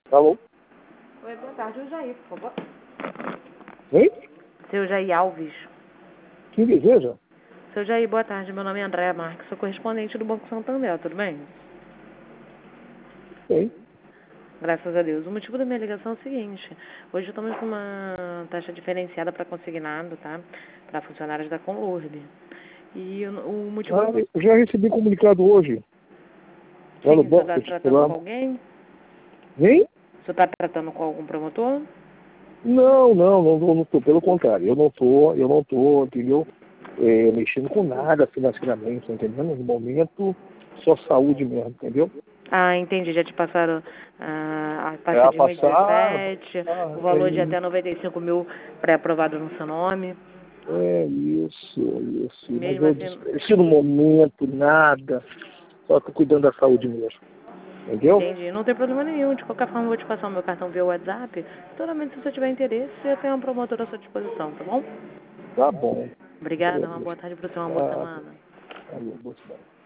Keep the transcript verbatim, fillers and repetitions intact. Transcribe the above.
Alô? Oi, boa tarde, o Jair, por favor. Oi? Seu Jair Alves. Quem deseja? Seu Jair, boa tarde, meu nome é Andréa Marques, sou correspondente do Banco Santander, tudo bem? Sim. Graças a Deus. O motivo da minha ligação é o seguinte, hoje estamos com uma taxa diferenciada para consignado, tá? Para funcionários da Conlurde. E o, o motivo... Ah, eu já recebi comunicado hoje. Lá Sim, no o senhor banco, está sei tratando lá. com alguém? Vem? O senhor está tratando com algum promotor? Não, não, não, não, não tô, pelo contrário, eu não tô, eu não tô, entendeu? É, mexendo com nada financeiramente, entendeu? No momento, só saúde mesmo, entendeu? Ah, entendi, já te passaram ah, a É taxa a de um vírgula passar, dezessete, ah, o é, valor de até noventa e cinco mil pré-aprovado no seu nome. é isso, isso. Mas Mesmo eu assim, disse no momento, nada, só tô cuidando da saúde mesmo, entendeu? entendi. Não tem problema nenhum. De qualquer forma, eu vou te passar o meu cartão via WhatsApp. Totalmente, se você tiver interesse, eu tenho uma promotora à sua disposição, tá bom? Tá bom. Obrigada, uma Agradeço. boa tarde para você, uma boa Ah, semana. valeu, boa semana.